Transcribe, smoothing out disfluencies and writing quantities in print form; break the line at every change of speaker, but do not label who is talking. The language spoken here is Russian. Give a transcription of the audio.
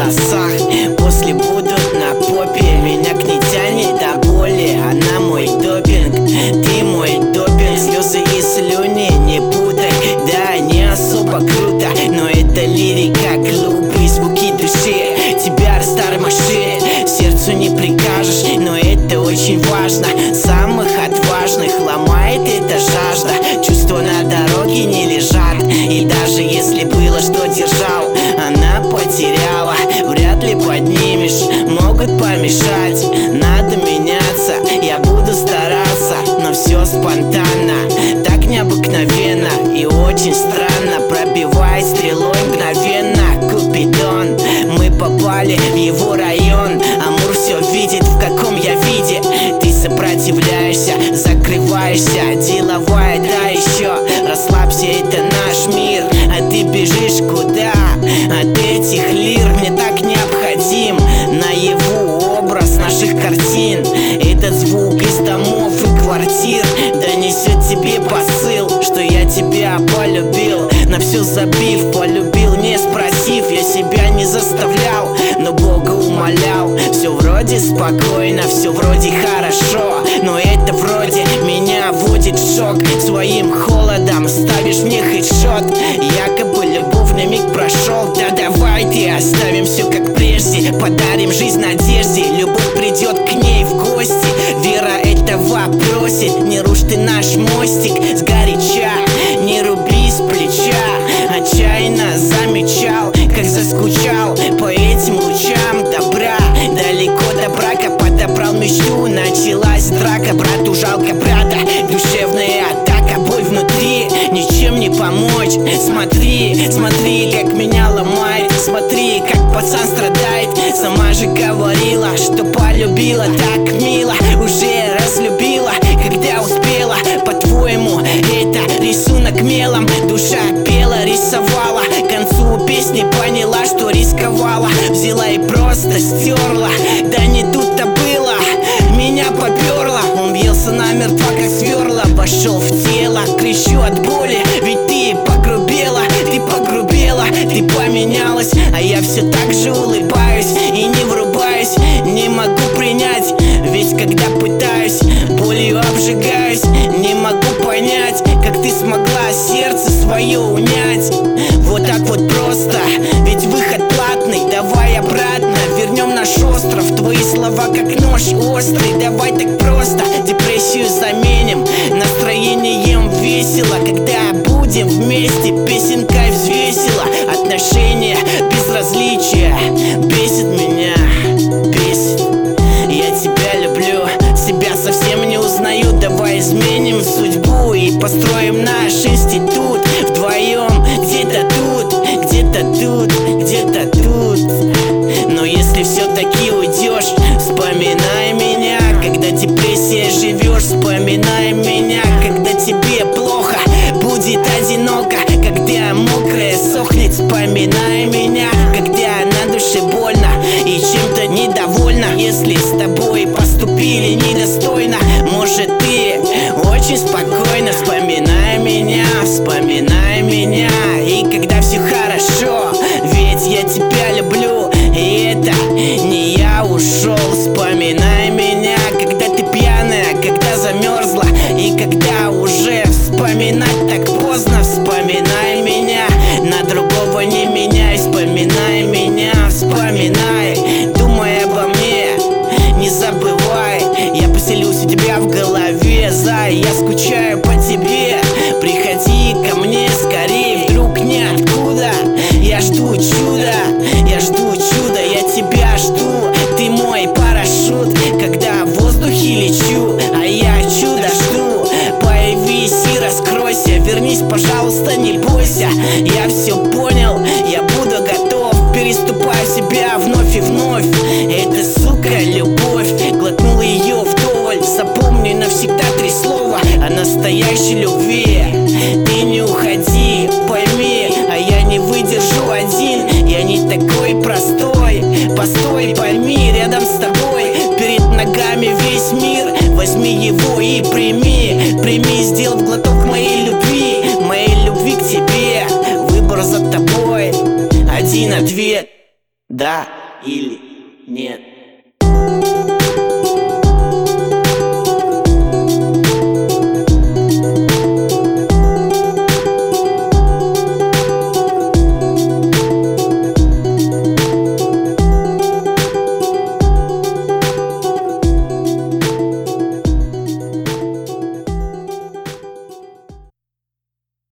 волосах. После будут на попе, меня к ней тянет до боли. Она мой допинг, ты мой допинг. Слезы и слюни не путай, да, не особо круто, но это лирика, глупые звуки души тебя растормошит. Сердцу не прикажешь, но это очень важно. Самых отважных ломает эта жажда. Чувства на дороге не лежат, и даже если было, что держал, она потеряла. Вряд ли поднимешь, могут помешать. Надо меняться, я буду стараться, но все спонтанно, так необыкновенно и очень странно. Пробивай стрелой мгновенно Купидон. Мы попали в его район, Амур все видит, в каком я виде. Ты сопротивляешься, закрываешься, деловая, да еще. Расслабься, это наш мир, а ты бежишь куда? От этих лир мне так необходим наяву образ наших картин. Этот звук из домов и квартир донесет тебе посыл, что я тебя полюбил. На все забив, полюбил, не спросив. Я себя не заставлял, но Бога умолял. Все вроде спокойно, все вроде хорошо, но это вроде меня вводит в шок. Своим холодом ставишь мне хедшот. Якобы любовный миг прошел. Да давайте оставим все как прежде, подарим жизнь надежде. Любовь придет к ней в гости, вера этого просит. Не рушь ты наш мостик сгоряча, не руби с плеча. Отчаянно замечал, как заскучал по этим лучам добра. Далеко до брака подобрал мечту, началась драка. Брату жалко брата, душевная атака, боль внутри, ничем не помочь. Смотри, смотри, как меня ломает, смотри, как пацан страдает. Сама же говорила, что полюбила так мило, уже разлюбила, когда успела. По-твоему, это рисунок мелом? Душа пела, рисовала, к концу песни поняла, что рисковала. Взяла и просто стерла, да не тут-то было, меня поперло. Он въелся намертво, как сверла, вошел в тело. Кричу от боли, ведь ты погрубела, ты поменялась. А я все так же улыбаюсь и не врубаюсь, не могу принять, ведь когда пытаюсь, болью обжигаюсь. Не могу понять, как ты смогла сердце свое унять. Вот так вот просто, ведь выход платный. Давай обратно, вернем наш остров. Твои слова как нож острый. Давай так просто, депрессию заменим настроением весело. Когда будем вместе, песенка взвесила. Отношения, безразличия бесит меня, бесит. Я тебя люблю, себя совсем не узнаю. Давай изменим судьбу и построим наш институт вдвоем. Где-то тут, где-то тут, где-то тут. Но если все-таки уйдешь, вспоминай меня, когда депрессия живешь. Вспоминай меня, когда тебе плохо, будет одиноко, когда мокрая сохнет. Вспоминай меня, когда на душе больно и чем-то недовольна. Если с тобой поступили недостойно, может ты очень спокойно. Вспоминай меня, вспоминай меня. И когда все хорошо, ведь я тебя люблю, и это не я ушел. Вспоминай меня, когда ты пьяная, когда замерзла, и когда уже вспоминать так поздно. Вспоминай меня, на другого не меняй. Вспоминай меня, вспоминай, думай обо мне, не забывай. Я поселюсь у тебя в голове, зай, я скучаю по тебе. Приходи ко мне скорее, вдруг ниоткуда. Я жду чуда, я жду чуда, я тебя жду. Ты мой парашют, когда в воздухе лечу, а я чудо жду. Появись и раскройся, вернись, пожалуйста, не бойся. Я все понял, я буду готов. Переступай себя вновь и вновь. Это, сука, любовь, глотнул ее вдоволь. Запомни навсегда 3 слова о настоящей любви. Ты не уходи, пойми, а я не выдержу один. Я не такой простой, постой, пойми, рядом с тобой, перед ногами весь мир. Возьми его и прими, прими, сделав глоток моей любви к тебе. Выбор за тобой, один ответ, да. или нет?